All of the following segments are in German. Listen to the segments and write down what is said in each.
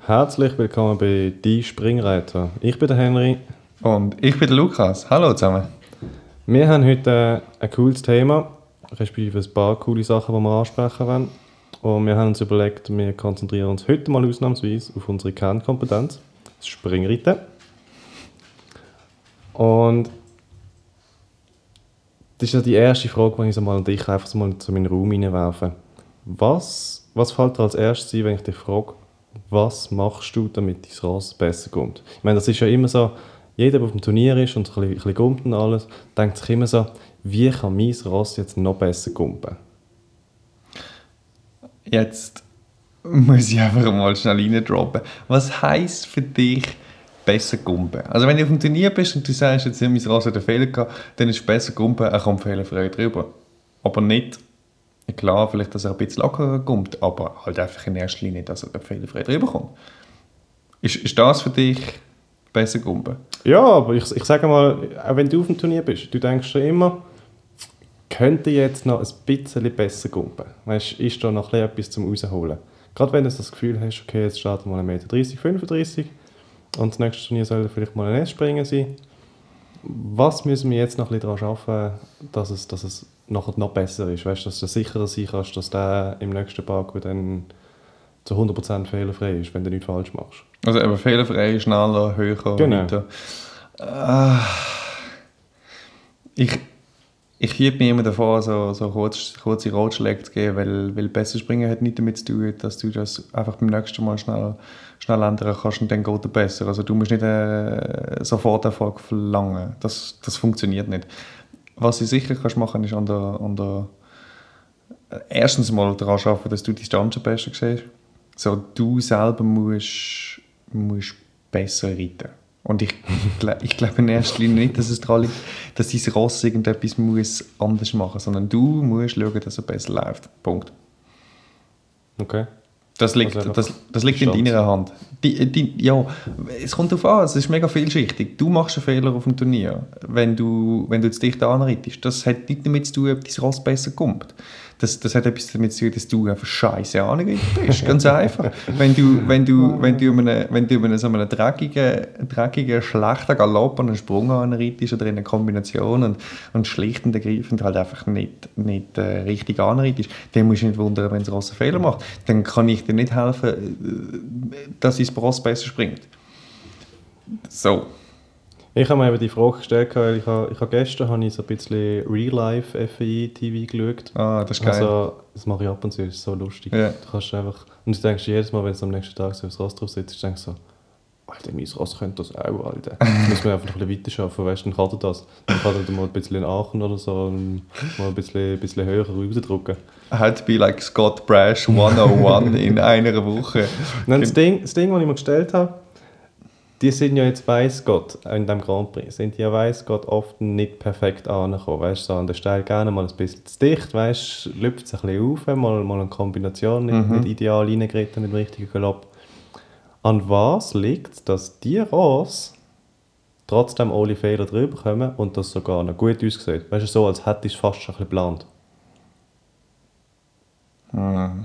Herzlich willkommen bei «Die Springreiter». Ich bin der Henry. Und ich bin der Lukas. Hallo zusammen. Wir haben heute ein cooles Thema, respektive ein paar coole Sachen, die wir ansprechen wollen. Und wir haben uns überlegt, wir konzentrieren uns heute mal ausnahmsweise auf unsere Kernkompetenz, das Springreiten. Und das ist ja die erste Frage, die ich so mal an dich einfach so mal zu meinen Raum hineinwerfe. Was fällt dir als erstes ein, wenn ich dich frage, was machst du, damit dein Ross besser kommt? Ich meine, das ist ja immer so, jeder, der auf dem Turnier ist und so ein bisschen gumpt und alles, denkt sich immer so, wie kann mein Ross jetzt noch besser gumpen? Jetzt muss ich einfach mal schnell reindroppen. Was heisst für dich besser gumpen? Also wenn du auf dem Turnier bist und du sagst, jetzt hat mein Ross einen Fehler gehabt, dann ist es besser gumpen, er kommt fehlerfrei drüber. Aber nicht, klar, vielleicht, dass er ein bisschen lockerer gumpt, aber halt einfach in erster Linie, dass er fehlerfrei drüber kommt. Ist das für dich besser gumpen? Ja, aber ich sage mal, auch wenn du auf dem Turnier bist, du denkst schon immer, könnte jetzt noch ein bisschen besser gumpen. Weißt, ist da noch etwas zum rausholen? Gerade wenn du das Gefühl hast, okay, jetzt starten wir 1,30 Meter, 35 und das nächste Turnier soll vielleicht mal ein S-Springen sein. Was müssen wir jetzt noch ein bisschen daran arbeiten, dass es nachher noch besser ist? Weißt, dass du sicherer sein kannst, dass der im nächsten Parkour dann zu 100% fehlerfrei ist, wenn du nichts falsch machst. Also eben fehlerfrei, schneller, höher, genau. weiter. Ich hüte mich immer davor, so kurze Ratschläge zu geben, weil besser springen hat nichts damit zu tun, dass du das einfach beim nächsten Mal schnell ändern kannst und dann geht es besser. Also du musst nicht sofort Erfolg verlangen. Das funktioniert nicht. Was du sicher kannst machen, ist erstens mal daran arbeiten, dass du die Distanzen besser siehst. So, du selber musst besser reiten. Und ich glaube in erster Linie nicht, dass es daran liegt, dass dein Ross irgendetwas anders machen muss, sondern du musst schauen, dass er besser läuft. Punkt. Okay. Das liegt in deiner Hand. Ja, es kommt darauf an, es ist mega vielschichtig. Du machst einen Fehler auf dem Turnier, wenn du zu dicht anreitest. Das hat nicht damit zu tun, ob dein Ross besser kommt. Das hat etwas damit zu tun, dass du einfach scheiße angereitet bist. Ganz einfach. Wenn du in so einem dreckigen, schlechten Galopp an einen Sprung anreitest oder in einer Kombination und schlicht und ergreifend halt einfach nicht richtig anreitest, dann musst du nicht wundern, wenn das Ross einen Fehler macht. Dann kann ich dir nicht helfen, dass dein Ross besser springt. So. Ich habe mir eben die Frage gestellt, weil ich habe gestern habe ich so ein bisschen Real-Life-FI-TV geschaut. Ah, das ist geil. Also, das mache ich ab und zu, das ist so lustig. Ja. Du kannst einfach, und du denkst jedes Mal, wenn du am nächsten Tag so aufs Ross drauf sitzt, denkst du so, Alter, mein Ross könnte das auch, Alter. Jetzt muss man einfach noch ein bisschen weiterarbeiten, weißt du, dann kann er das. Dann kann er mal ein bisschen in Aachen oder so und mal ein bisschen höher rausdrücken. I had to be like Scott Brash 101 in einer Woche. Nein, das Ding, das ich mir gestellt habe, die sind ja jetzt, weiss Gott, in diesem Grand Prix, sind die ja, weiss Gott, oft nicht perfekt angekommen. Weißt du, so an der Stelle gerne mal ein bisschen zu dicht, weißt du, lüpft es ein bisschen auf, mal eine Kombination, nicht ideal reingeritten mit dem richtigen Galopp. An was liegt es, dass die Ross trotzdem alle Fehler drüber kommen und das sogar noch gut aussieht? Weißt du, so als hätte ich es fast schon ein bisschen geplant.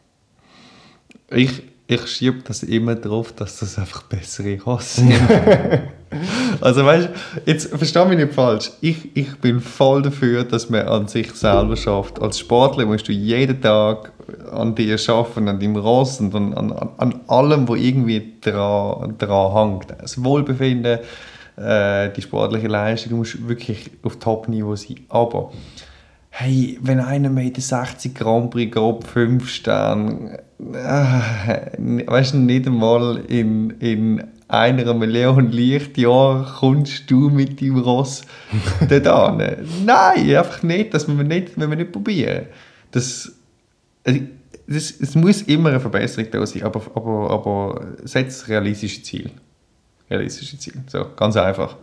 Ich schiebe das immer drauf, dass das einfach bessere Ross sind. Also weißt du, jetzt versteh mich nicht falsch. Ich bin voll dafür, dass man an sich selber schafft. Als Sportler musst du jeden Tag an dir arbeiten, an deinem Ross und an allem, was irgendwie dran hängt. Das Wohlbefinden, die sportliche Leistung, du musst wirklich auf Top-Niveau sein. Aber hey, wenn einer 1,60 Meter Grand Prix grob 5 Sterne, weißt du, nicht einmal in 1 Million Lichtjahren kommst du mit deinem Ross dort hin. Nein, einfach nicht, das müssen wir nicht probieren. Es muss immer eine Verbesserung da sein, aber setz realistische Ziele. So, ganz einfach.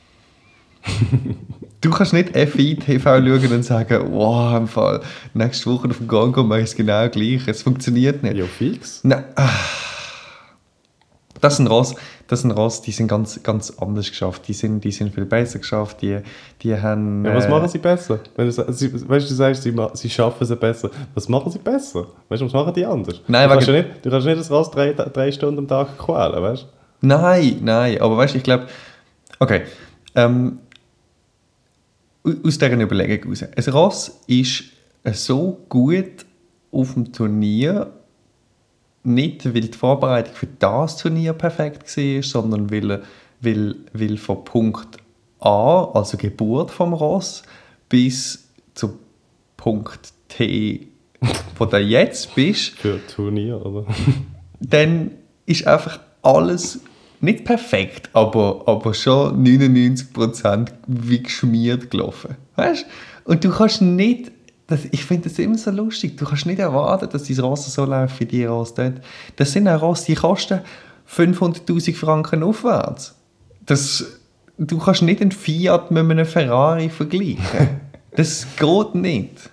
Du kannst nicht FI-TV schauen und sagen, wow, im Fall, nächste Woche auf dem Congo mache ich es genau gleich. Es funktioniert nicht. Ja, fix. Nein. Das sind Ross, die sind ganz, ganz anders geschafft. Die sind viel besser geschafft. Die haben... Ja, was machen sie besser? Wenn du sagst, sie schaffen es besser. Was machen sie besser? Weißt du, was machen die anders? Nein, du kannst nicht das Ross 3 Stunden am Tag quälen, weißt du? Nein, aber weißt du, ich glaube... Okay, aus dieser Überlegung heraus. Ein Ross ist so gut auf dem Turnier, nicht weil die Vorbereitung für das Turnier perfekt war, sondern weil von Punkt A, also Geburt vom Ross, bis zu Punkt T, wo du jetzt bist, für Turnier, oder? dann ist einfach alles nicht perfekt, aber schon 99% wie geschmiert gelaufen. Weißt? Und du kannst nicht, ich finde das immer so lustig, du kannst nicht erwarten, dass dein Ross so läuft wie die Ross dort. Das sind auch Ross, die kosten 500'000 Franken aufwärts. Du kannst nicht einen Fiat mit einem Ferrari vergleichen. Das geht nicht.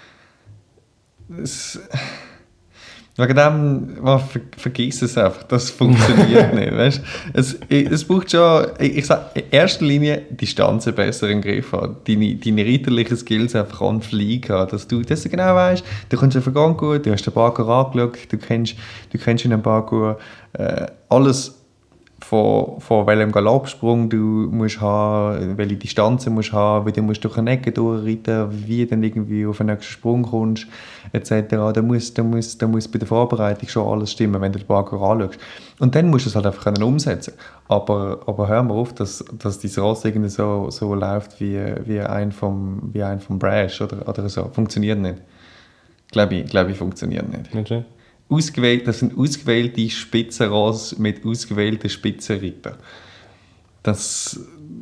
Wegen dem, vergiss es einfach, das funktioniert nicht. Weißt? Es braucht schon, ich sage, in erster Linie Distanzen besser im Griff haben. Deine reiterlichen Skills einfach anfliegen haben, dass du das genau weißt. Du kommst einfach ganz gut, du hast den Parkour angeschaut, du kennst in dem Parkour alles von welchem Galoppsprung du musst haben, welche Distanzen musst haben, wie du musst durch eine Ecke durchreiten, wie du dann irgendwie auf den nächsten Sprung kommst, etc. Da muss bei der Vorbereitung schon alles stimmen, wenn du den Parkour anschaust. Und dann musst du es halt einfach umsetzen. Aber hör mal auf, dass dein Ross irgendwie so läuft wie ein vom Brash oder so. Funktioniert nicht. Glaube ich, funktioniert nicht. Okay. Das sind ausgewählte Spitzenross mit ausgewählten Spitzenrittern. Das...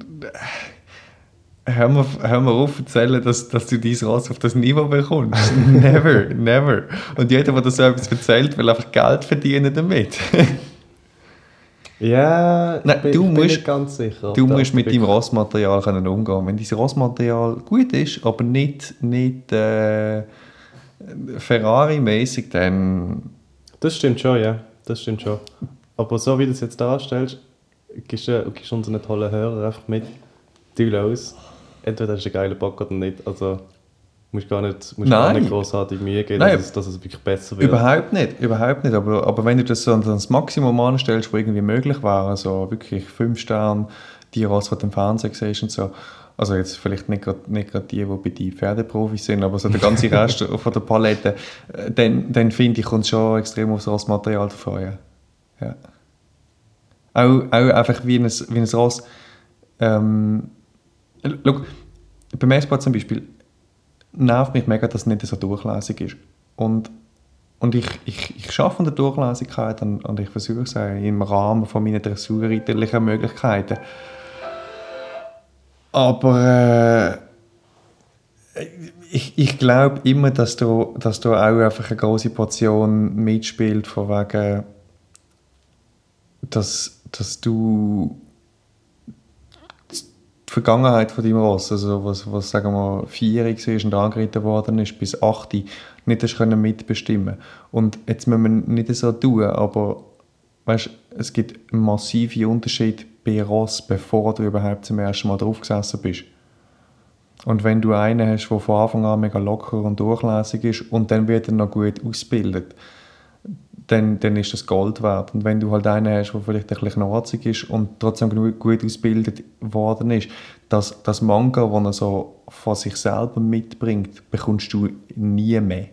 Hör mir auf zu erzählen, dass du dein Ross auf das Niveau bekommst. Never. Und jeder, der das so etwas erzählt, will einfach Geld verdienen damit. Ja, nein, bin nicht ganz sicher. Du musst mit deinem Rossmaterial umgehen können. Wenn dein Rossmaterial gut ist, aber nicht Ferrari-mäßig, dann... Das stimmt schon, ja. Das stimmt schon. Aber so wie du es jetzt darstellst, gibst unseren tollen Hörern einfach mit, du los. Entweder hast du einen geilen Bock oder nicht. Also musst gar nicht grossartig Mühe geben, dass es wirklich besser wird. Überhaupt nicht. Aber wenn du das so ans Maximum anstellst, was irgendwie möglich wäre, also wirklich 5 Sterne, die Ross, die du im Fernsehen siehst und so, also jetzt vielleicht nicht gerade die bei den Pferdeprofis sind, aber so der ganze Rest von der Palette, dann finde ich, kommt schon extrem aufs Rossmaterial davon. Ja. Auch einfach wie ein Ross. Schau, beim S-Bahn zum Beispiel nervt mich mega, dass es nicht so durchlässig ist. Und ich arbeite an der Durchlässigkeit und ich versuche es im Rahmen von meinen dressurreiterlichen Möglichkeiten. Aber ich glaube immer, dass da auch einfach eine große Portion mitspielt, von wegen, dass du die Vergangenheit von deinem Ross, also was sagen wir 4 war und angeritten worden ist, bis 8 nicht hast können mitbestimmen. Und jetzt müssen wir nicht so tun, aber weißt, es gibt einen massiven Unterschied bei Ross, bevor du überhaupt zum ersten Mal drauf gesessen bist. Und wenn du einen hast, der von Anfang an mega locker und durchlässig ist und dann wird er noch gut ausgebildet, dann ist das Gold wert. Und wenn du halt einen hast, der vielleicht ein bisschen knorzig ist und trotzdem gut ausgebildet worden ist, das Manga, das er so von sich selber mitbringt, bekommst du nie mehr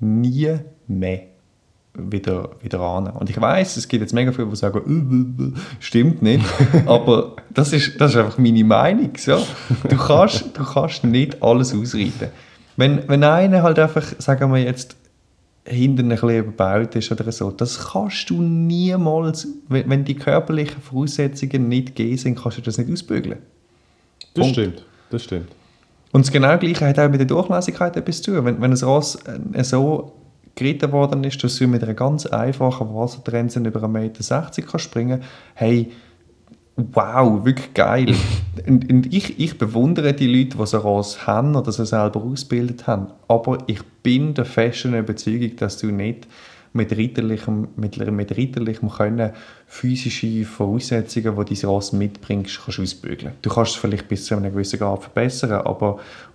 wieder an. Und ich weiss, es gibt jetzt mega viele, die sagen, stimmt nicht, aber das ist einfach meine Meinung. So. Du kannst nicht alles ausreiten. Wenn einer halt einfach, sagen wir jetzt, hinten ein bisschen überbaut ist oder so, das kannst du niemals, wenn die körperlichen Voraussetzungen nicht gegeben sind, kannst du das nicht ausbügeln. Das stimmt. Und das genau Gleiche hat auch mit der Durchlässigkeit etwas zu tun. Wenn ein Ross so geritten worden ist, dass du mit einer ganz einfachen Wassertrense über 1,60 Meter springen kannst, hey, wow, wirklich geil. und ich bewundere die Leute, die so Ross haben oder so selber ausgebildet haben. Aber ich bin der festen Überzeugung, dass du nicht mit ritterlichem Können physische Voraussetzungen, die dein Ross mitbringst, kannst du ausbügeln. Du kannst es vielleicht bis zu einem gewissen Grad verbessern, aber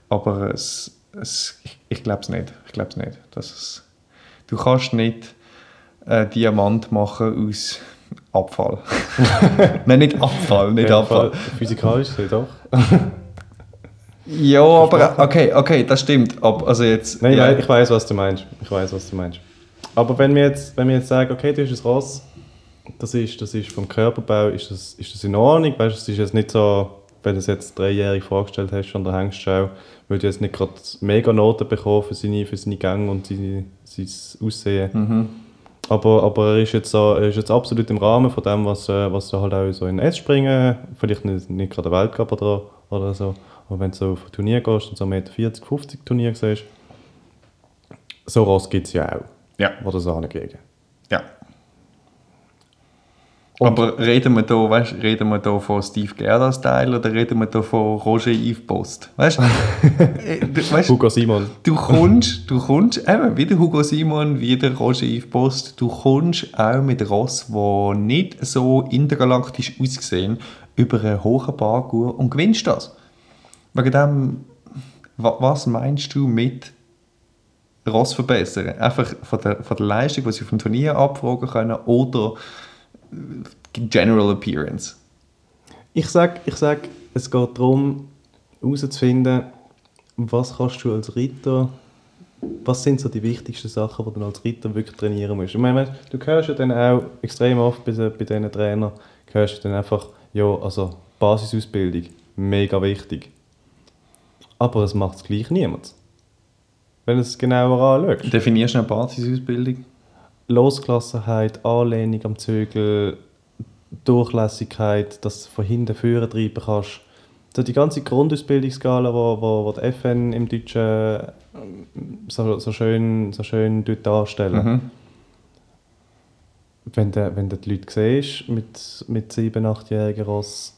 ich glaube es nicht. Du kannst nicht Diamant machen aus Abfall. Nein, nicht Abfall, nicht Abfall. Physikalisch doch. Ja, aber okay, das stimmt. Also jetzt, Nein, ja. ich weiß, was du meinst. Aber wenn wir jetzt sagen, okay, du hast ein Ross, das ist vom Körperbau, ist das in Ordnung? Weißt du, es ist jetzt nicht so, wenn du es jetzt 3-jährig vorgestellt hast an der Hengstschau, würde jetzt nicht gerade mega Noten bekommen für seine Gänge und sein Aussehen. Mhm. Aber er ist jetzt absolut im Rahmen von dem, was du halt auch so in S springen, vielleicht nicht gerade der Weltcup oder so, aber wenn du so auf ein Turnier gehst und so 1,40 m, 50 Turnier siehst, so Ross gibt es ja auch, Ja. die das ankriegen. Ja. Und- Aber reden wir da von Steve Gerda-Style oder reden wir da von Roger Yves Post? Weißt du? Hugo Simon. Du kommst, eben, wie der Hugo Simon, wie der Roger Yves Post, du kommst auch mit Ross, die nicht so intergalaktisch aussehen, über einen hohen Parcours und gewinnst das. Wegen dem, was meinst du mit Ross verbessern? Einfach von der Leistung, die sie auf dem Turnier abfragen können, oder General Appearance? Ich sag, es geht darum, herauszufinden, was kannst du als Ritter, was sind so die wichtigsten Sachen, die du als Ritter wirklich trainieren musst. Ich meine, du hörst ja dann auch extrem oft bei diesen Trainern, hörst du dann einfach, ja, also Basisausbildung, mega wichtig. Aber es macht es gleich niemand. Wenn du es genauer anschaust. Definierst du eine Basisausbildung? Losgelassenheit, Anlehnung am Zügel, Durchlässigkeit, dass du von hinten vorne treiben kannst. So die ganze Grundausbildungsskala, wo die FN im Deutschen so schön darstellen. Mhm. Wenn du die Leute siehst mit 7-8-jährigen Ross,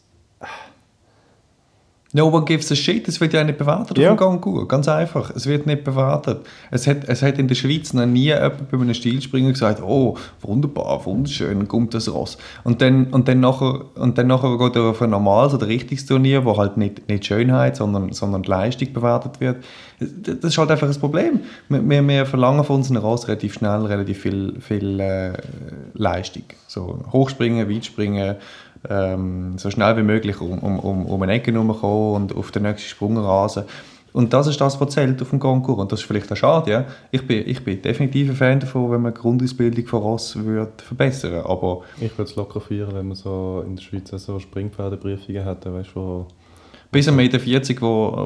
No one gives a shit, es wird ja nicht bewertet Ja. auf dem Gangur, ganz einfach, es wird nicht bewertet. Es hat in der Schweiz noch nie jemand bei einem Stilspringer gesagt, oh, wunderbar, wunderschön, kommt das Ross. Und dann nachher geht er auf ein normales oder richtiges Turnier, wo halt nicht Schönheit, sondern die Leistung bewertet wird. Das ist halt einfach ein Problem. Wir verlangen von unseren Ross relativ schnell relativ viel Leistung. So Hochspringen, Weitspringen, so schnell wie möglich um eine Ecke herumkommen und auf den nächsten Sprung rasen. Und das ist das, was zählt auf dem Concours. Und das ist vielleicht auch schade. Ja? Ich bin definitiv ein Fan davon, wenn man die Grundausbildung von Ross verbessern würde. Aber ich würde es locker feiern, wenn man so in der Schweiz so Springpferdeprüfungen hätte, weißt, bis 1,40 Meter,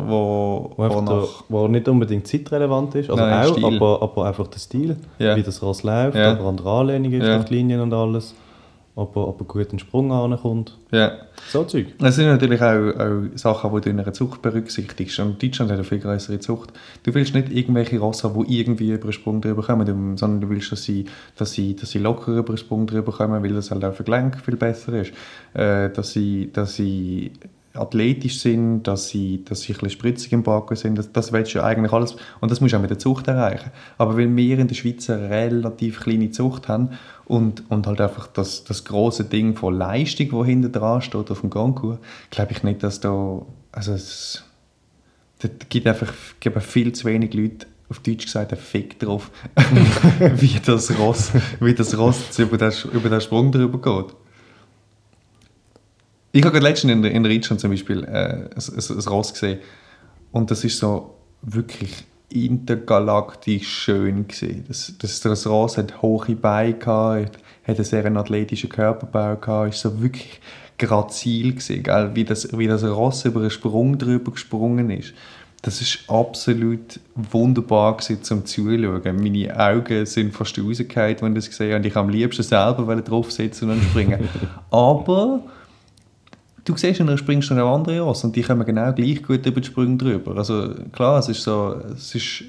wo nicht unbedingt zeitrelevant ist, also Nein, auch, Stil. aber einfach der Stil, Ja. wie das Ross läuft, Ja. ob er an der Anlehnung ist, Ja. auf die Linien und alles, ob er gut in den Sprung ankommt. ja. So Zeug. Es sind natürlich auch Sachen, die du in einer Zucht berücksichtigst. Und Deutschland hat eine viel größere Zucht. Du willst nicht irgendwelche Rosse haben, die irgendwie über einen Sprung drüber kommen, sondern du willst, dass sie locker über einen Sprung drüber kommen, weil das halt auch für Gelenk viel besser ist. Dass sie athletisch sind, dass sie ein bisschen spritzig im Backen sind. Das willst du ja eigentlich alles. Und das musst du auch mit der Zucht erreichen. Aber weil wir in der Schweiz eine relativ kleine Zucht haben und halt einfach das grosse Ding von Leistung, die hinten dran steht auf dem Concours, glaube ich nicht, dass da... Also es gibt einfach viel zu wenig Leute, auf Deutsch gesagt, einen Fick drauf, wie das Ross jetzt über den Sprung drüber geht. Ich habe gerade letztens in Deutschland zum Beispiel ein Ross gesehen und das ist so wirklich intergalaktisch schön gewesen. Das Ross hat hohe Beine gehabt, hat einen sehr athletischen Körperbau gehabt, ist so wirklich grazil gewesen, gell? Wie das Ross über einen Sprung drüber gesprungen ist. Das ist absolut wunderbar gewesen, zum Zuschauen. Meine Augen sind fast rausgefallen, wenn ich das gesehen habe. Und ich am liebsten selber drauf sitzen und springen. Aber du siehst, und dann springst du noch andere Ross und die kommen genau gleich gut über die Sprünge drüber. Also klar, es ist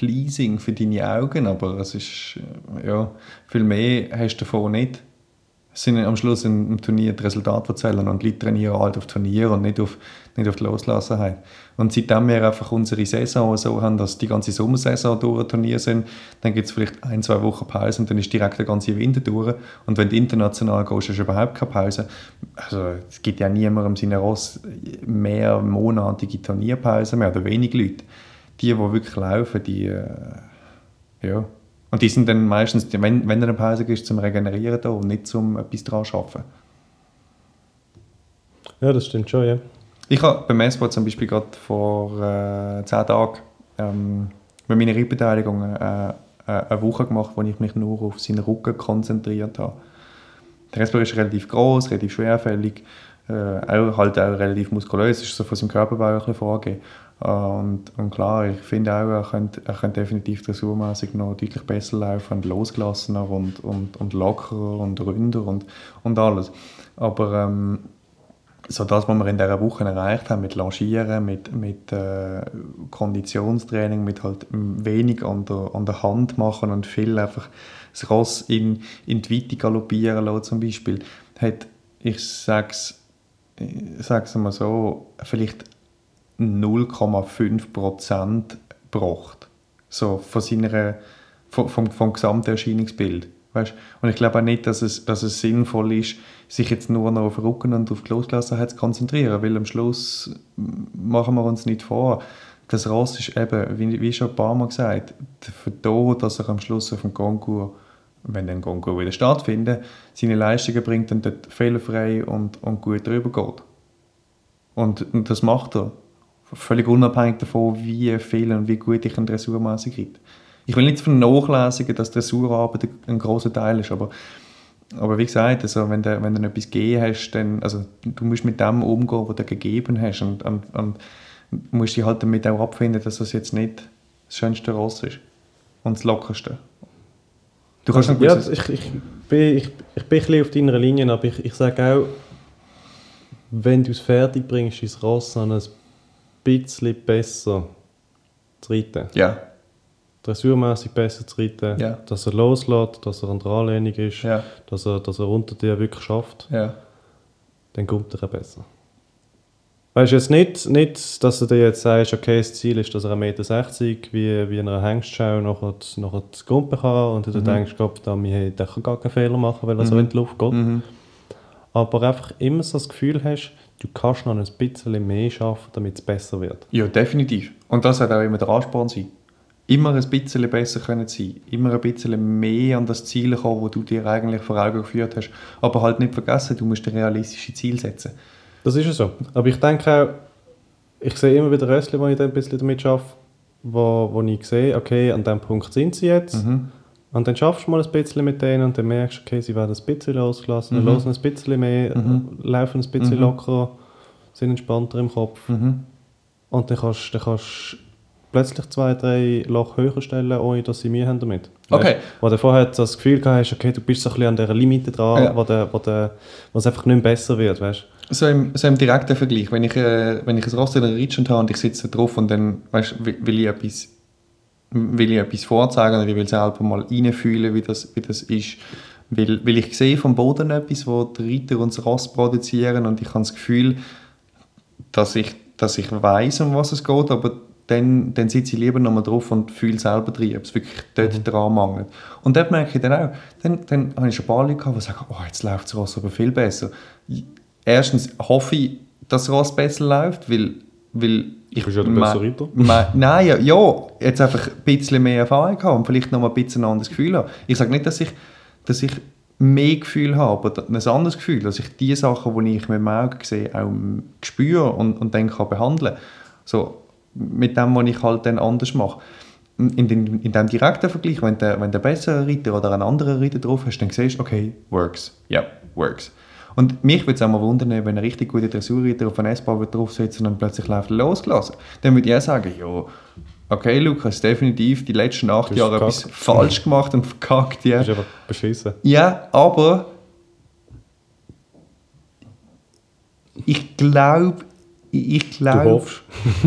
pleasing für deine Augen, aber es ist, ja, viel mehr hast du davon nicht. Es sind am Schluss im Turnier die Resultate, die zählen, und die Leute trainieren halt auf Turnier und nicht auf die Loslassenheit. Und seitdem wir einfach unsere Saison so haben, dass die ganze Sommersaison durch ein Turnier sind, dann gibt es vielleicht 1-2 Wochen Pause und dann ist direkt der ganze Winter durch. Und wenn du international gehst, hast du überhaupt keine Pause. Also es gibt ja niemandem seine Ross mehrmonatige Turnierpause mehr, oder wenig Leute. Die wirklich laufen, die ja. Und die sind dann meistens, wenn eine Pause ist, zum Regenerieren da und nicht zum etwas daran zu arbeiten. Ja, das stimmt schon, ja. Ich habe beim Esport zum Beispiel gerade vor 10 Tagen bei meiner Reitbeteiligung eine Woche gemacht, wo ich mich nur auf seinen Rücken konzentriert habe. Der Esport ist relativ groß, relativ schwerfällig, auch relativ muskulös, ist so von seinem Körperbau ein bisschen vorgegeben. Und klar, ich finde auch, er könnte definitiv dressurmässig noch deutlich besser laufen und losgelassener und lockerer und ründer und alles. Aber so das, was wir in dieser Woche erreicht haben, mit Longieren, mit Konditionstraining, mit halt wenig an der Hand machen und viel einfach das Ross in die Weite galoppieren lassen zum Beispiel, hat, ich sag's mal so, vielleicht 0,5% gebracht. So vom gesamten Erscheinungsbild. Weißt? Und ich glaube auch nicht, dass es sinnvoll ist, sich jetzt nur noch auf den Rücken und auf die Losgelassenheit zu konzentrieren, weil am Schluss machen wir uns nicht vor. Das Ross ist eben, wie schon ein paar Mal gesagt, dafür da, dass er am Schluss auf dem Konkur, wenn der Konkur wieder stattfindet, seine Leistungen bringt und dort fehlerfrei und gut drüber geht. Und das macht er. Völlig unabhängig davon, wie viel und wie gut ich ein Dressurmässig reite. Ich will nicht vernachlässigen, dass Dressurarbeit ein grosser Teil ist, aber wie gesagt, also wenn du etwas gegeben hast, dann, also du musst mit dem umgehen, was du gegeben hast, und musst dich halt damit auch abfinden, dass das jetzt nicht das schönste Ross ist und das lockerste. Du kannst ja, ich bin ein bisschen auf deiner Linie, aber ich sage auch, wenn du es fertig bringst, ist das Ross an ein bisschen besser zu reiten. Ja. Dressurmässig besser zu reiten, Ja. dass er loslässt, dass er an der Anlehnung ist, Ja. dass er unter dir wirklich schafft, Ja. dann kommt er auch besser. Weißt du jetzt nicht, dass du dir jetzt sagst, okay, das Ziel ist, dass er 1,60 Meter wie in einer Hengstschau nachher das Gumpen kann und du denkst, Gott, der kann gar keinen Fehler machen, weil er so in die Luft geht. Aber einfach immer so das Gefühl hast, du kannst noch ein bisschen mehr schaffen, damit es besser wird. Ja, definitiv. Und das hat auch immer der Ansporn sein. Immer ein bisschen besser können sein. Immer ein bisschen mehr an das Ziel kommen, das du dir eigentlich vor Augen geführt hast. Aber halt nicht vergessen, du musst ein realistisches Ziel setzen. Das ist ja so. Aber ich denke auch, ich sehe immer wieder Rössli, die ich ein bisschen damit arbeite, wo ich sehe, okay, an diesem Punkt sind sie jetzt. Und dann schaffst du mal ein bisschen mit denen und dann merkst du, okay, sie werden ein bisschen losgelassen, hören ein bisschen mehr, laufen ein bisschen lockerer, sind entspannter im Kopf. Und dann kannst du plötzlich 2-3 Loch höher stellen, ohne dass sie Mühe haben damit. Okay. Wo du vorher das Gefühl hast, okay, du bist so ein bisschen an dieser Limite dran, wo es einfach nicht mehr besser wird, weißt? So im direkten Vergleich, wenn ich ein Ross in einer Reitschule habe und ich sitze da drauf und dann will ich etwas vorzeigen oder ich will selber mal reinfühlen, wie das ist. Weil ich sehe vom Boden etwas, wo die Reiter und das Ross produzieren und ich habe das Gefühl, dass ich weiss, um was es geht, aber dann sitze ich lieber nochmal drauf und fühle selber drin, ob es wirklich dort dran mangelt. Und dort merke ich dann auch, dann habe ich schon ein paar Leute gehabt, die sagen, oh, jetzt läuft das Ross aber viel besser. Erstens hoffe ich, dass das Ross besser läuft, weil ich bist ja der bessere Reiter. Nein, ja, jetzt einfach ein bisschen mehr Erfahrung habe und vielleicht noch mal ein bisschen ein anderes Gefühl habe. Ich sage nicht, dass ich mehr Gefühl habe, aber ein anderes Gefühl, dass ich die Sachen, die ich mit dem Auge sehe, auch spüre und dann kann behandeln. So, mit dem, was ich halt dann anders mache. In dem direkten Vergleich, wenn du einen besseren Reiter oder einen anderen Reiter drauf hast, dann siehst du, okay, works. Ja, works. Und mich würde es auch mal wundern, wenn ein richtig guter Dressurreiter auf einen S-Ball draufsetzt und dann plötzlich läuft er losgelassen. Dann würde ich auch sagen, ja, okay, Lukas, definitiv die letzten 8 Jahre etwas falsch gemacht und verkackt. Ja. Du bist einfach beschissen. Ja, aber ich glaube... Du hoffst?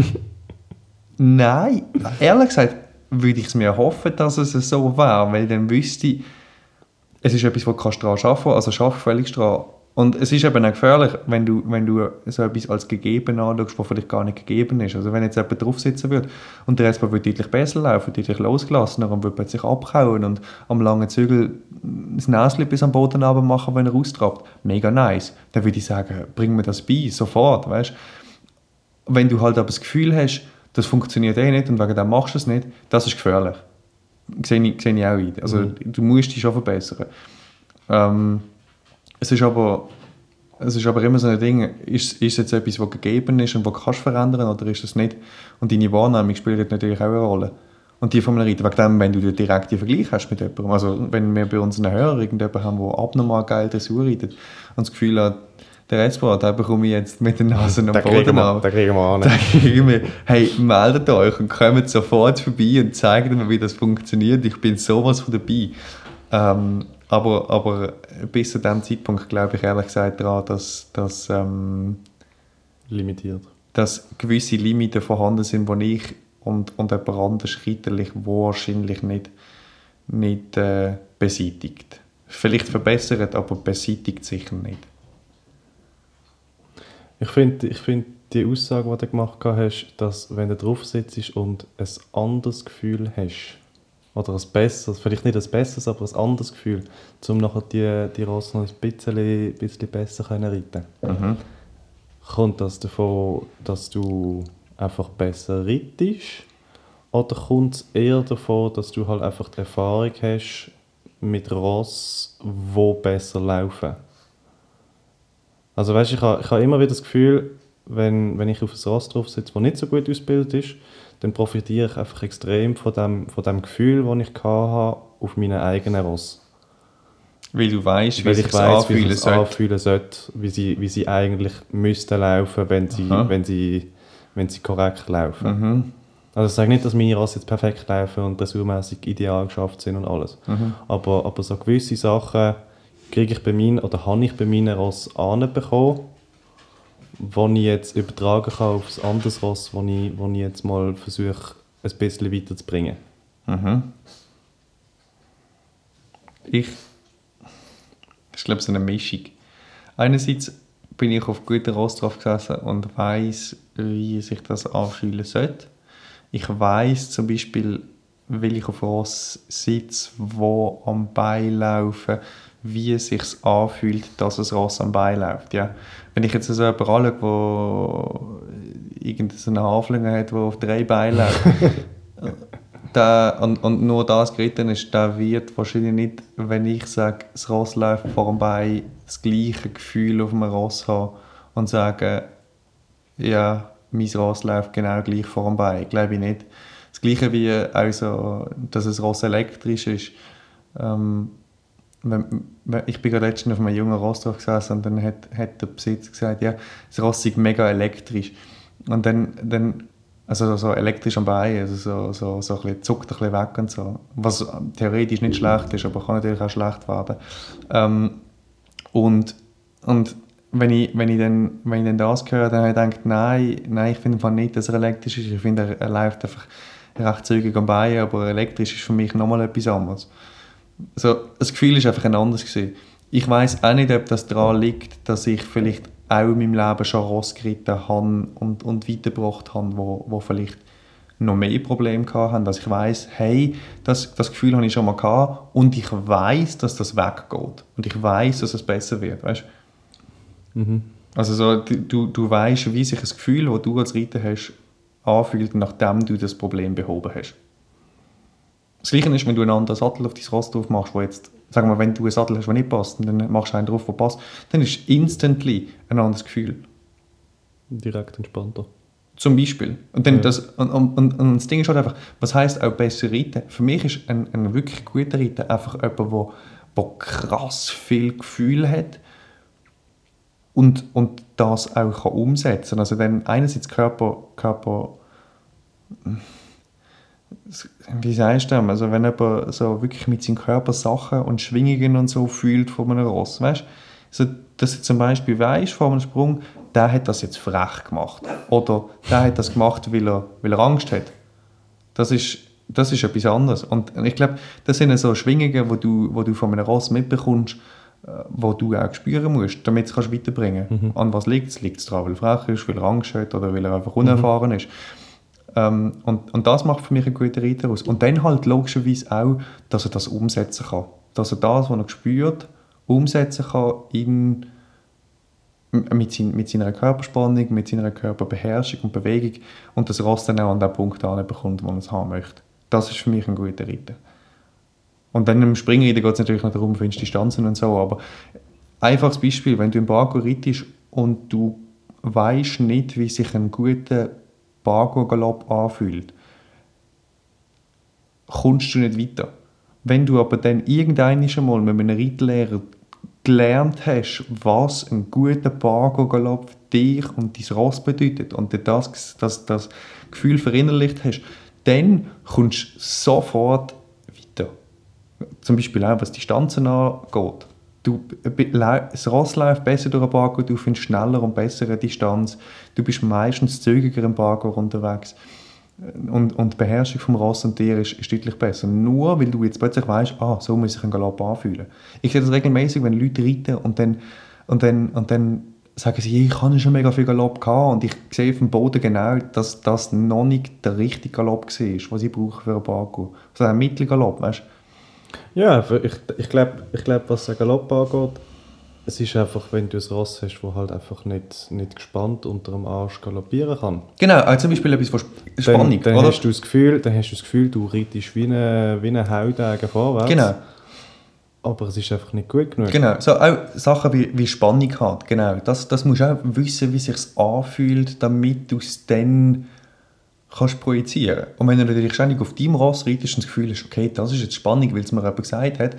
Nein, ehrlich gesagt würde ich es mir hoffen, dass es so wäre, weil dann wüsste ich, es ist etwas, wo du daran arbeiten kannst, also schaff völlig dran. Und es ist eben auch gefährlich, wenn du so etwas als gegeben anschaust, was vielleicht gar nicht gegeben ist. Also wenn jetzt jemand drauf sitzen würde und der S-Bahn würde deutlich besser laufen, deutlich losgelassener und würde plötzlich abkauen und am langen Zügel das Näschen bis am Boden runter machen, wenn er austrappt, mega nice. Dann würde ich sagen, bring mir das bei, sofort, weißt? Wenn du halt aber das Gefühl hast, das funktioniert nicht und wegen dem machst du es nicht, das ist gefährlich. Sehe ich auch ein. Also du musst dich schon verbessern. Es ist aber immer so ein Ding, ist es jetzt etwas, das gegeben ist und das kannst du verändern oder ist es nicht? Und deine Wahrnehmung spielt natürlich auch eine Rolle. Und die von einem Reiter, wegen dem, wenn du den direkten Vergleich hast mit jemandem, also wenn wir bei unseren Hörern irgendjemanden haben, der abnormal geil Dressur reitet und das Gefühl hat, der S-Bahn, den bekomme ich jetzt mit den Nasen am Boden an. Den kriegen wir an. Hey, meldet euch und kommt sofort vorbei und zeigt mir, wie das funktioniert. Ich bin sowas von dabei. Aber bis zu diesem Zeitpunkt glaube ich ehrlich gesagt daran, limitiert. Dass gewisse Limiten vorhanden sind, die ich und jemand anderes reiterlich wahrscheinlich nicht beseitigt. Vielleicht verbessert, aber beseitigt sicher nicht. Ich finde die Aussage, die du gemacht hast, dass wenn du drauf sitzt und ein anderes Gefühl hast, oder ein besseres, vielleicht nicht ein besseres, aber ein anderes Gefühl, um nachher die Rosse noch ein bisschen besser reiten zu können. Kommt das davon, dass du einfach besser reitest? Oder kommt es eher davon, dass du halt einfach die Erfahrung hast mit Ross, die besser laufen? Also weißt, ich habe immer wieder das Gefühl, wenn ich auf ein Ross drauf sitze, das nicht so gut ausgebildet ist, dann profitiere ich einfach extrem von dem Gefühl, das ich hatte auf meinen eigenen Ross. Weil du weißt, wie es anfühlen sollte, wie sie eigentlich müssten laufen, wenn sie korrekt laufen. Also ich sage nicht, dass meine Rosse jetzt perfekt laufen und dressurmässig ideal geschafft sind und alles. Aber so gewisse Sachen habe ich bei meinen Ross anbekommen, die ich jetzt übertragen kann auf ein anderes Ross, das ich jetzt mal versuche, ein bisschen weiterzubringen. Ich glaube, es ist eine Mischung. Einerseits bin ich auf guten Ross drauf gesessen und weiss, wie sich das anfühlen sollte. Ich weiss zum Beispiel, weil ich auf Ross sitze, wo am Bein laufen, wie es sich anfühlt, dass ein Ross am Bein läuft. Ja. Wenn ich jetzt so jemanden anschaue, der irgendeine Haflinge hat, der auf 3 Beinen läuft, und nur das geritten ist, der wird wahrscheinlich nicht, wenn ich sage, das Ross läuft vor dem Bein, das gleiche Gefühl auf dem Ross haben und sagen, ja, mein Ross läuft genau gleich vor dem Bein. Glaube ich nicht. Das Gleiche wie also, dass ein Ross elektrisch ist. Ich bin gerade letztens auf einem jungen Ross drauf gesessen und dann hat der Besitzer gesagt, ja, das Ross ist mega elektrisch. Und dann also so elektrisch am Bein, also so ein bisschen, zuckt ein bisschen weg und so. Was theoretisch nicht schlecht ist, aber kann natürlich auch schlecht werden. Und wenn ich dann das höre, dann habe ich gedacht, nein, ich finde nicht, dass er elektrisch ist. Ich finde, er läuft einfach recht zügig am Bein, aber elektrisch ist für mich nochmal etwas anderes. Also, das Gefühl war einfach ein anderes gewesen. Ich weiss auch nicht, ob das daran liegt, dass ich vielleicht auch in meinem Leben schon Ross geritten habe und weitergebracht habe, wo vielleicht noch mehr Probleme hatten. Dass ich weiss, hey, das Gefühl habe ich schon mal gehabt und ich weiss, dass das weggeht. Und ich weiss, dass es besser wird, weißt? Also so, du weißt, wie sich das Gefühl, das du als Reiter hast, anfühlt, nachdem du das Problem behoben hast. Das Gleiche ist, wenn du einen anderen Sattel auf dein Ross drauf machst, wo jetzt, sagen wir, wenn du einen Sattel hast, der nicht passt, und dann machst du einen drauf, der passt, dann ist es instantly ein anderes Gefühl. Direkt entspannter. Zum Beispiel. Und dann das Ding ist halt einfach, was heisst auch besser reiten? Für mich ist ein wirklich guter Reiter einfach jemand, der krass viel Gefühl hat und das auch kann umsetzen kann. Also dann einerseits Körper wie sagst du das? Also wenn jemand so wirklich mit seinem Körper Sachen und Schwingungen und so fühlt von einem Ross, weißt? Also, dass du zum Beispiel weisst vor einem Sprung, der hat das jetzt frech gemacht oder der hat das gemacht, weil er Angst hat. Das ist das ist etwas anderes. Und ich glaube, das sind so Schwingungen, wo du von einem Ross mitbekommst, wo du auch spüren musst, damit du es weiterbringen kannst. An was liegt es? Liegt es daran, weil er frech ist, weil er Angst hat oder weil er einfach unerfahren ist? Und das macht für mich einen guten Reiter aus. Und dann halt logischerweise auch, dass er das umsetzen kann. Dass er das, was er spürt, umsetzen kann mit seiner Körperspannung, mit seiner Körperbeherrschung und Bewegung und das Ross dann auch an den Punkt bekommt, wo man es haben möchte. Das ist für mich ein guter Reiter. Und dann im Springreiten geht es natürlich noch darum, findest Distanzen und so, aber einfaches Beispiel, wenn du im Parkour reitest und du weißt nicht, wie sich ein guter Parkour-Galopp anfühlt, kommst du nicht weiter. Wenn du aber dann irgendwann einmal mit einem Reitlehrer gelernt hast, was ein guter Parkour-Galopp für dich und dein Ross bedeutet und du das Gefühl verinnerlicht hast, dann kommst du sofort weiter. Zum Beispiel auch, was Distanzen angeht. Das Ross läuft besser durch den Parkour, du findest schneller und bessere Distanz, du bist meistens zügiger im Parkour unterwegs. Und die Beherrschung vom Ross und Tier ist deutlich besser. Nur weil du jetzt plötzlich weißt, so muss sich ein Galopp anfühlen. Ich sehe das regelmäßig, wenn Leute reiten und dann sagen sie, ich habe schon mega viel Galopp gehabt und ich sehe auf dem Boden genau, dass das noch nicht der richtige Galopp war, was ich brauche für einen Parkour. Also ein Mittelgalopp, weißt du? Ja, ich glaube, was den Galopp angeht, es ist einfach, wenn du ein Ross hast, das halt einfach nicht gespannt unter dem Arsch galoppieren kann. Genau, also zum Beispiel etwas von Spannung, dann oder? Hast du das Gefühl, du reitest wie eine Haudäge vorwärts. Genau. Aber es ist einfach nicht gut genug. Genau, so auch Sachen wie Spannung hat, genau. Das musst du auch wissen, wie es sich anfühlt, damit du es dann kannst projizieren. Und wenn du natürlich ständig auf deinem Ross reitest und das Gefühl hast, okay, das ist jetzt Spannung, weil es mir jemand gesagt hat,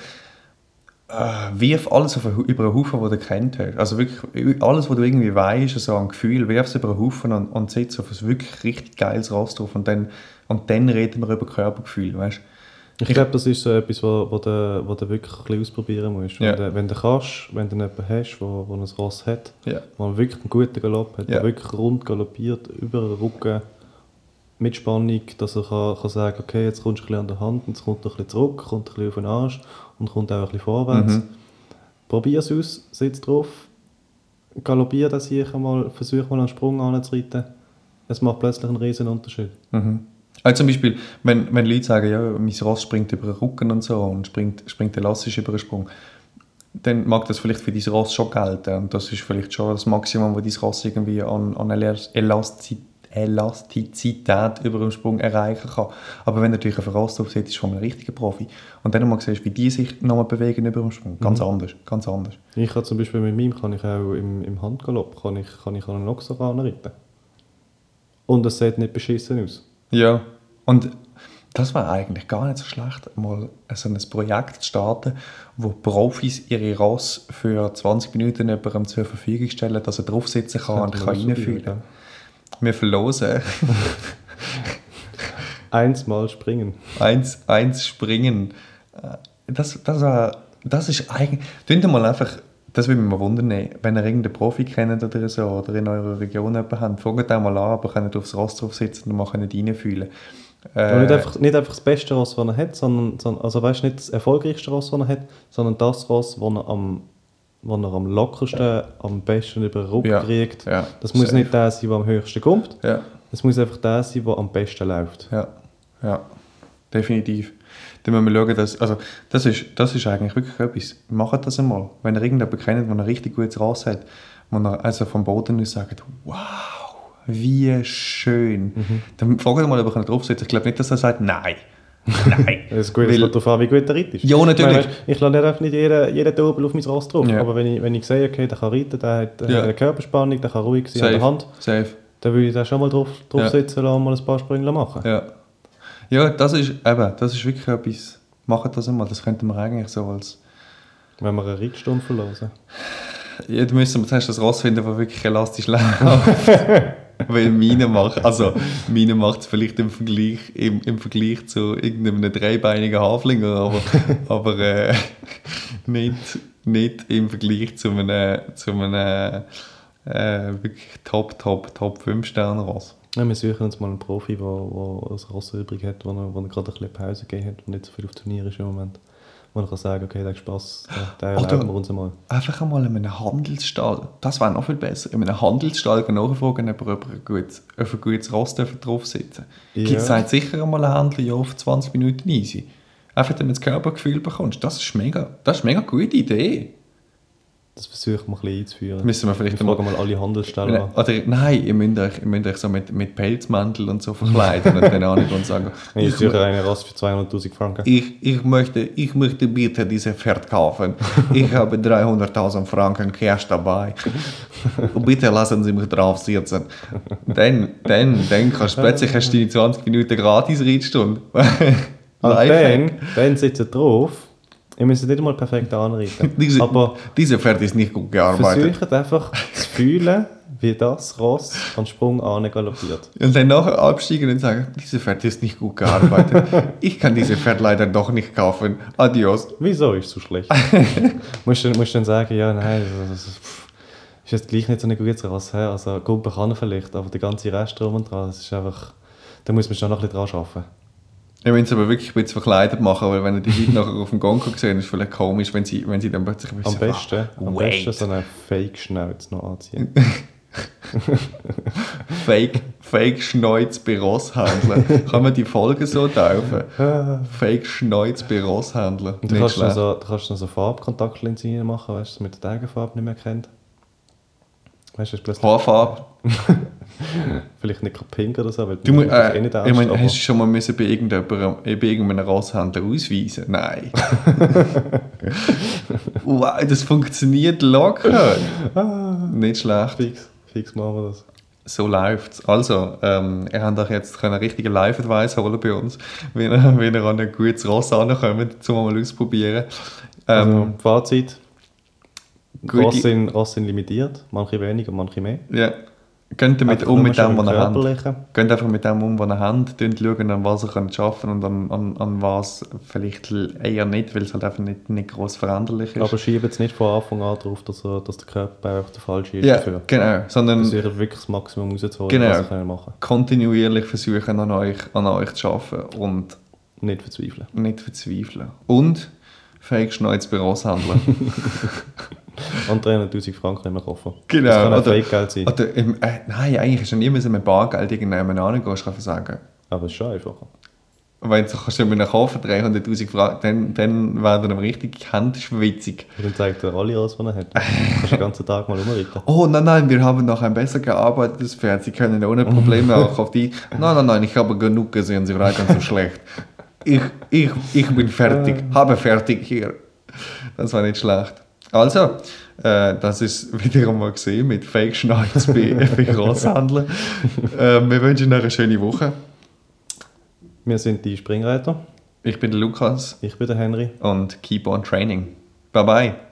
wirf alles über einen Haufen, den du kennt hast. Also wirklich alles, was du irgendwie weißt, also an Gefühl, wirf es über einen Haufen und setz auf ein wirklich richtig geiles Ross drauf. Und dann reden wir über Körpergefühl, weißt? Ich glaube, das ist so etwas, wo du wirklich ein bisschen ausprobieren musst. Ja. Wenn du jemanden hast, der ein Ross hat, Ja. der wirklich einen guten Galopp hat, Ja. der wirklich rund galoppiert, über den Rücken, mit Spannung, dass er kann sagen, okay, jetzt kommst du ein bisschen an der Hand, jetzt kommt er ein bisschen zurück, kommt ein bisschen auf den Arsch und kommt auch ein bisschen vorwärts. Probier es aus, sitz drauf, galoppier das hier einmal, versuch mal einen Sprung anzureiten. Es macht plötzlich einen riesen Unterschied. Also zum Beispiel, wenn Leute sagen, ja, mein Ross springt über den Rücken und so und springt elastisch über den Sprung, dann mag das vielleicht für dein Ross schon gelten. Und das ist vielleicht schon das Maximum, wo dein Ross irgendwie an Elastizität über den Sprung erreichen kann. Aber wenn du natürlich einen Ross drauf sitzt, von einem richtigen Profi und dann mal siehst, wie die sich nochmal bewegen über den Sprung, ganz anders. Ich kann zum Beispiel mit meinem, kann ich auch im Handgalopp, kann ich an einen Ochs reiten. Und es sieht nicht beschissen aus. Ja, und das war eigentlich gar nicht so schlecht, mal so ein Projekt zu starten, wo Profis ihre Ross für 20 Minuten jemandem zur Verfügung stellen, dass er drauf sitzen kann und kann reinfühlen. Ja. Wir verlosen. Mal springen. Eins springen. Das ist eigentlich... Tun Sie mal einfach... Das würde mich mal wundern, wenn ihr irgendeinen Profi kennt oder so, oder in eurer Region jemanden habt, fragt auch mal an, aber könnt aufs Ross drauf sitzen und mal reinfühlen. Nicht einfach das beste Ross, das er hat, sondern also weißt, nicht das erfolgreichste Ross, das er hat, sondern das Ross, das er am lockersten, am besten über den Rücken kriegt. Ja, das muss nicht der sein, der am höchsten kommt. Ja. Es muss einfach der sein, der am besten läuft. Ja, definitiv. Dann müssen wir schauen, das ist eigentlich wirklich etwas. Macht das einmal. Wenn ihr irgendjemanden kennt, der ein richtig gutes Ross hat, wo er also vom Boden aus sagt, wow, wie schön. Dann fragt ihr mal, ob er drauf sitzt. Ich glaube nicht, dass er sagt, nein. Das ist gut, es kommt darauf an, wie gut er reitet. Ja, natürlich. Ich lasse nicht jeden Double auf mein Ross drauf. Ja. Aber wenn ich sehe, okay, der kann reiten, der hat eine Körperspannung, der kann ruhig sein an der Hand, dann würde ich da schon mal drauf sitzen lassen und mal ein paar Sprünge machen. Ja, das ist wirklich etwas. Macht das einmal. Das könnten wir eigentlich so als... Wenn wir eine Reitstunde verlosen. Ja, du müsstest wir zuerst das Ross finden, das wirklich elastisch läuft. Weil meine macht es vielleicht im Vergleich zu irgendeinem dreibeinigen Hafling, aber nicht im Vergleich zu einem wirklich Top 5 Sterne Ross. Ja, wir suchen uns mal einen Profi, der ein Ross übrig hat, wo er gerade ein bisschen Pause gegeben hat und nicht so viel auf Turnier ist im Moment. Wo er kann sagen, okay, der hat Spass, den erlauben wir uns einmal. Einfach einmal in einem Handelsstall. Das wäre noch viel besser. In einem Handelsstall nachfragen, ob er auf ein gutes Ross drauf sitzen darf. Ja. Sagt sicher einmal ein Händler, ja, auf 20 Minuten easy. Einfach damit du das Körpergefühl bekommst. Das ist eine gute Idee. Das versuchen wir ein bisschen einzuführen. Müssen wir vielleicht Wir fragen mal alle Handelsstellen an. Oder nein, ihr müsst euch so mit Pelzmänteln und so verkleiden und dann und sagen, Ich suche einen Ross für 200'000 Franken. ich möchte bitte dieses Pferd kaufen. Ich habe 300.000 Franken Cash dabei. Bitte lassen Sie mich drauf sitzen. Dann kannst du plötzlich hast du die 20 Minuten gratis Reitstunde. Und dann sitzen drauf. Ihr müsst nicht mal perfekt anreiten. Aber Diese Pferd ist nicht gut gearbeitet. versucht einfach zu fühlen, wie das Ross an Sprung galoppiert. Und dann nachher absteigen und sagen, diese Pferd ist nicht gut gearbeitet. Ich kann diese Pferd leider doch nicht kaufen. Adios. Wieso ist es so schlecht? musst du dann sagen, ja, nein, das ist jetzt gleich nicht so ein gutes Ross. Also Gumpen kann er vielleicht, aber der ganze Rest drum und dran, das ist einfach, da muss man schon noch ein bisschen dran arbeiten. Ich will es aber wirklich ein bisschen verkleidet machen, weil wenn ihr die Leute nachher auf dem Gonko sehen, ist es vielleicht komisch, wenn sie dann plötzlich ein Am bisschen... besten so eine Fake-Schnauze noch anziehen. Fake-Schneuz bei Rosshändlern. Kann man die Folge so taufen? Fake-Schneuz bei Rosshändlern. Und du kannst noch so Farbkontaktlinsen machen, weißt du, mit der Tagenfarbe nicht mehr kennt. Weißt du, plötzlich Haarfarbe. vielleicht nicht gerade pink oder so, weil Du musst, eh nicht ich meine, hast du schon mal müssen bei irgendeinem Rosshändler ausweisen? Nein. Wow, das funktioniert locker. Nicht schlecht. Fix machen wir das. So läuft's. Also, ihr habt euch jetzt einen richtigen Live-Advice holen bei uns, wenn ihr an ein gutes Ross ankommt, um mal auszuprobieren. Also, Fazit. Ross sind limitiert, manche weniger, manche mehr. Ja. Geht damit Einfach um nur mit dem, was ihr habt. Körperlichen. Geht einfach mit dem um, was ihr habt. Schauen, an was ihr könnt arbeiten und an was vielleicht eher nicht, weil es halt einfach nicht gross veränderlich ist. Aber schiebt es nicht von Anfang an darauf, dass der Körper auch der falsche ist Ja, dafür. genau. Sondern Versucht wirklich das Maximum rauszuholen, Genau. was ihr machen könnt. kontinuierlich versuchen, an euch zu arbeiten und Nicht verzweifeln. nicht verzweifeln. Und fähig Schneuz bei Rosshändlern. Und 300'000 Franken im Koffer. Genau. Das kann auch Fake-Geld sein. Oder, nein, eigentlich ist ja nie mit Bargeld irgendjemand angehen, kannst du sagen. Aber es ist schon einfacher. Wenn du kannst mit einem Koffer 300'000 Franken, dann werden ihm richtig handschwitzig. Und dann zeigt er alle aus, was er hat. Du kannst den ganzen Tag mal rumreiten. Oh nein, wir haben noch ein besser gearbeitetes Pferd. Sie können ohne Probleme auch auf die... Nein, ich habe genug gesehen, Sie reiten so schlecht. Ich bin fertig, habe fertig hier. Das war nicht schlecht. Also, das ist wieder einmal gesehen mit Fake-Schneuz bei Rosshändlern. Wir wünschen euch eine schöne Woche. Wir sind die Springreiter. Ich bin der Lukas Ich bin der Henry. und keep on training. Bye bye.